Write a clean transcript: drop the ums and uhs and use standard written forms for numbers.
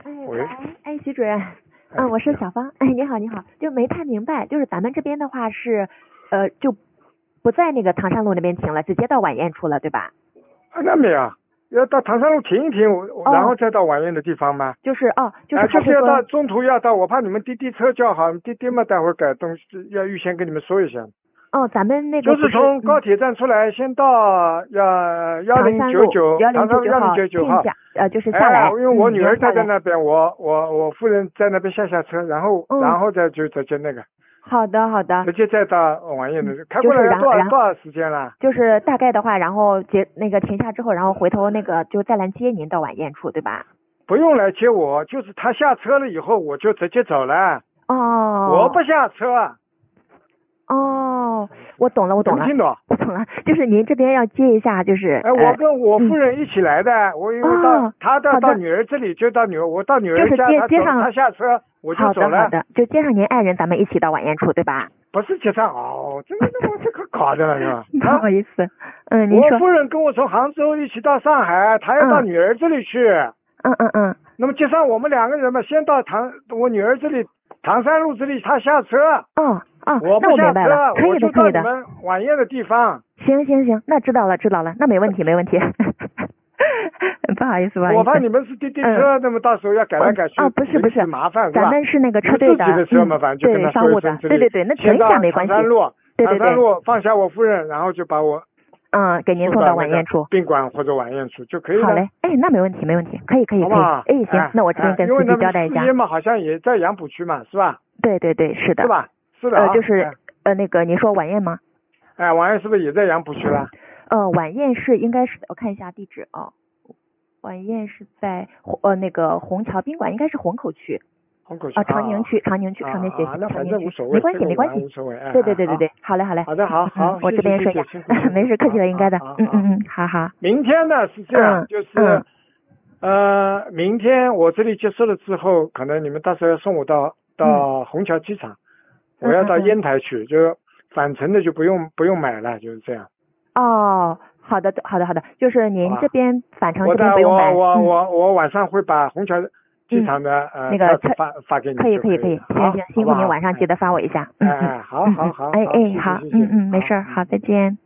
喂， 徐主任，我是小芳。你好，就没太明白，就是咱们这边的话是，就不在那个唐山路那边停了，直接到晚宴处了，对吧？ 那没有，要到唐山路停一停，然后再到晚宴的地方吗？ 就是就是要到中途要到，我怕你们滴滴车叫好，滴滴嘛待会儿改东西要预先跟你们说一下。 咱们那个就是从高铁站出来，先到1099唐山路1099号， 就是下来。 因为我女儿在那边，我夫人在那边下车，然后再直接那个。 好的。 直接再到晚宴的，开过来多少时间了？ 就是大概的话，然后停下之后，然后回头就再来接您到晚宴处，对吧？ 不用来接我，就是他下车了以后，我就直接走了。我不下车。 我懂了。 没听懂？ 我懂了，就是您这边要接一下，就是。 我跟我夫人一起来的，我因为他到女儿这里就到我到女儿家， 就是接上他下车我就走了。 好的，就接上您爱人，咱们一起到晚宴处，对吧？ 不是接上这个搞的了是吧？ 不好意思，您说。 我夫人跟我从杭州一起到上海，她要到女儿这里去。那么接上我们2个人嘛，先到我女儿这里唐山路这里，她下车。我不下车，我就到你们晚宴的地方。 行，那知道了，那没问题。不好意思。 我怕你们是滴滴车，那么到时候要改来改去。 不是麻烦是吧？ 咱们是那个车队的。 自己的车嘛，反正就跟他说一声。 对，那停一下没关系。 唐山路， 对， 唐山路放下我夫人，然后就把我给您送到晚宴处， 宾馆或者晚宴处就可以了。 好嘞，那没问题，可以。 好吧？ 行，那我这边跟司机交代一下。 因为嘛，好像也在杨浦区嘛，是吧？ 对，是的。 是吧？是的。 就是那个您说晚宴吗？ 晚宴是不是也在杨浦区了？ 晚宴是应该是，我看一下地址啊。晚宴是在那个虹桥宾馆，应该是虹口区。长宁区上面写那反正无所谓， 没关系。 无所谓。 对，好嘞。 好的，好， 我这边说一下，没事，客气了，应该的。好。 明天呢是这样，就是明天我这里结束了之后，可能你们到时候要送我到虹桥机场，我要到烟台去，就返程的就不用买了，就是这样。 好的，就是您这边返程这边不用买。 我晚上会把虹桥机场的那个发给你。 可以。行，辛苦您晚上记得发我一下。 好。 好。没事，好，再见。